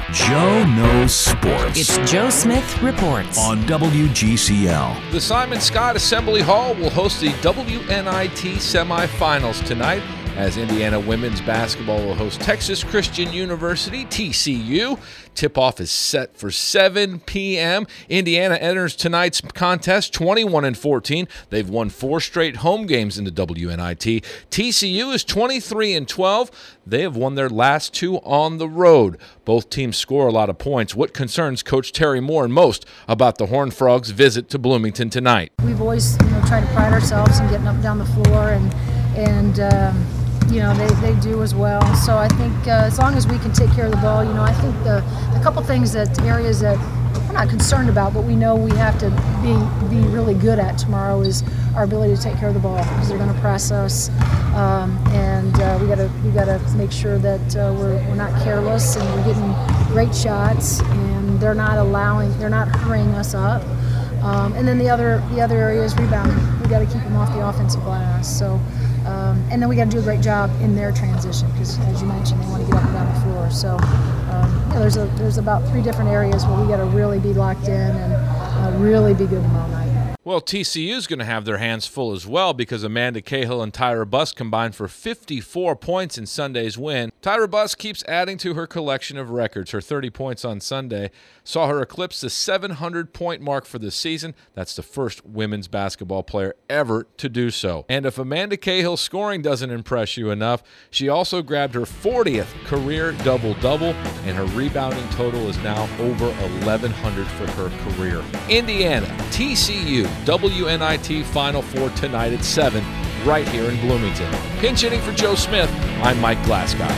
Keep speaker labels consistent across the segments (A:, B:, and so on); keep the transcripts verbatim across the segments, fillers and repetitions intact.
A: Joe Knows Sports.
B: It's Joe Smith Reports
A: on W G C L.
C: The Simon Scott Assembly Hall will host the W N I T semifinals tonight, as Indiana women's basketball will host Texas Christian University, T C U. Tip-off is set for seven p.m. Indiana enters tonight's contest twenty-one and fourteen. They've won four straight home games in the W N I T. T C U is twenty-three and twelve. They have won their last two on the road. Both teams score a lot of points. What concerns Coach Terry Moore most about the Horned Frogs' visit to Bloomington tonight?
D: We've always, you know, tried to pride ourselves in getting up and down the floor, and and um, you know, they, they do as well. So I think uh, as long as we can take care of the ball, you know, I think the, the couple things that areas that we're not concerned about, but we know we have to be be really good at tomorrow is our ability to take care of the ball, because they're going to press us, um, and uh, we got to we got to make sure that uh, we're we're not careless and we're getting great shots, and they're not allowing they're not hurrying us up. Um, and then the other the other area is rebounding. We got to keep them off the offensive glass. So. Um, and then we got to do a great job in their transition, because, as you mentioned, they want to get up and down the floor. So, um, you know, there's a there's about three different areas where we got to really be locked in and uh, really be good tomorrow night.
C: Well, T C U is going to have their hands full as well, because Amanda Cahill and Tyra Buss combined for fifty-four points in Sunday's win. Tyra Buss keeps adding to her collection of records. Her thirty points on Sunday saw her eclipse the seven hundred point mark for the season. That's the first women's basketball player ever to do so. And if Amanda Cahill's scoring doesn't impress you enough, she also grabbed her fortieth career double-double, and her rebounding total is now over eleven hundred for her career. Indiana, T C U, W N I T Final Four tonight at seven, right here in Bloomington. Pinch hitting for Joe Smith, I'm Mike Glasgow.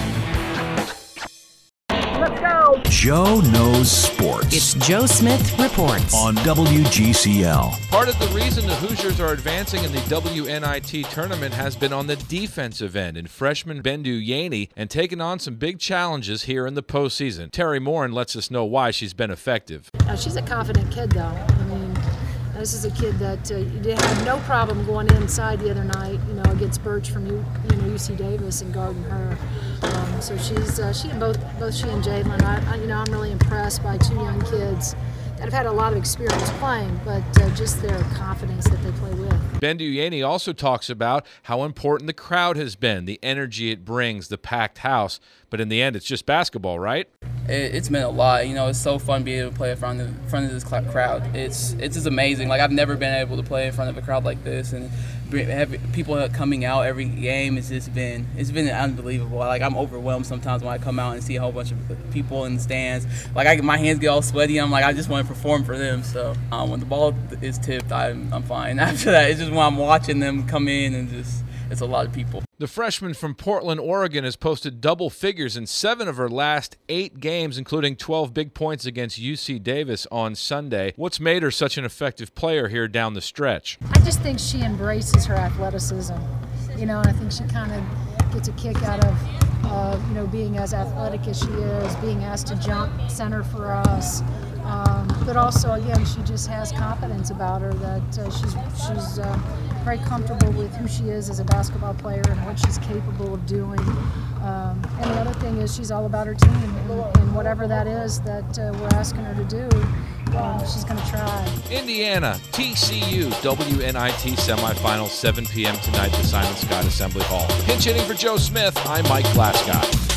D: Let's go!
A: Joe Knows Sports.
B: It's Joe Smith Reports
A: on W G C L.
C: Part of the reason the Hoosiers are advancing in the W N I T tournament has been on the defensive end, and freshman Bendu Yaney, and taking on some big challenges here in the postseason. Terry Morin lets us know why she's been effective.
D: Now, she's a confident kid, though. I mean, this is a kid that uh, had no problem going inside the other night, you know, against Birch from U, you know, U C Davis and guarding her. Um, so she's uh, she and both both she and Jalen. I, I you know I'm really impressed by two young kids that have had a lot of experience playing, but uh, just their confidence that they play with.
C: Bendu Yaney also talks about how important the crowd has been, the energy it brings, the packed house. But in the end, it's just basketball, right?
E: It, it's meant a lot. You know, it's so fun being able to play in front of, in front of this crowd. It's it's just amazing. Like, I've never been able to play in front of a crowd like this, and have people coming out every game. It's just been it's been unbelievable. Like, I'm overwhelmed sometimes when I come out and see a whole bunch of people in the stands. Like, I, my hands get all sweaty. I'm like, I just want to perform for them. So um, when the ball is tipped, I'm I'm fine. After that, it's just when I'm watching them come in, and just it's a lot of people.
C: The freshman from Portland, Oregon, has posted double figures in seven of her last eight games, including twelve big points against U C Davis on Sunday. What's made her such an effective player here down the stretch?
D: I just think she embraces her athleticism, you know, and I think she kind of gets a kick out of, uh, you know, being as athletic as she is, being asked to jump center for us. Um, but also, again, she just has confidence about her that uh, she's she's uh, very comfortable with who she is as a basketball player and what she's capable of doing. Um, and the other thing is she's all about her team, and, and whatever that is that uh, we're asking her to do, um, she's going to try.
C: Indiana, T C U, W N I T semifinals, seven p.m. tonight at the Simon Scott Assembly Hall. Pinch hitting for Joe Smith, I'm Mike Glasgow.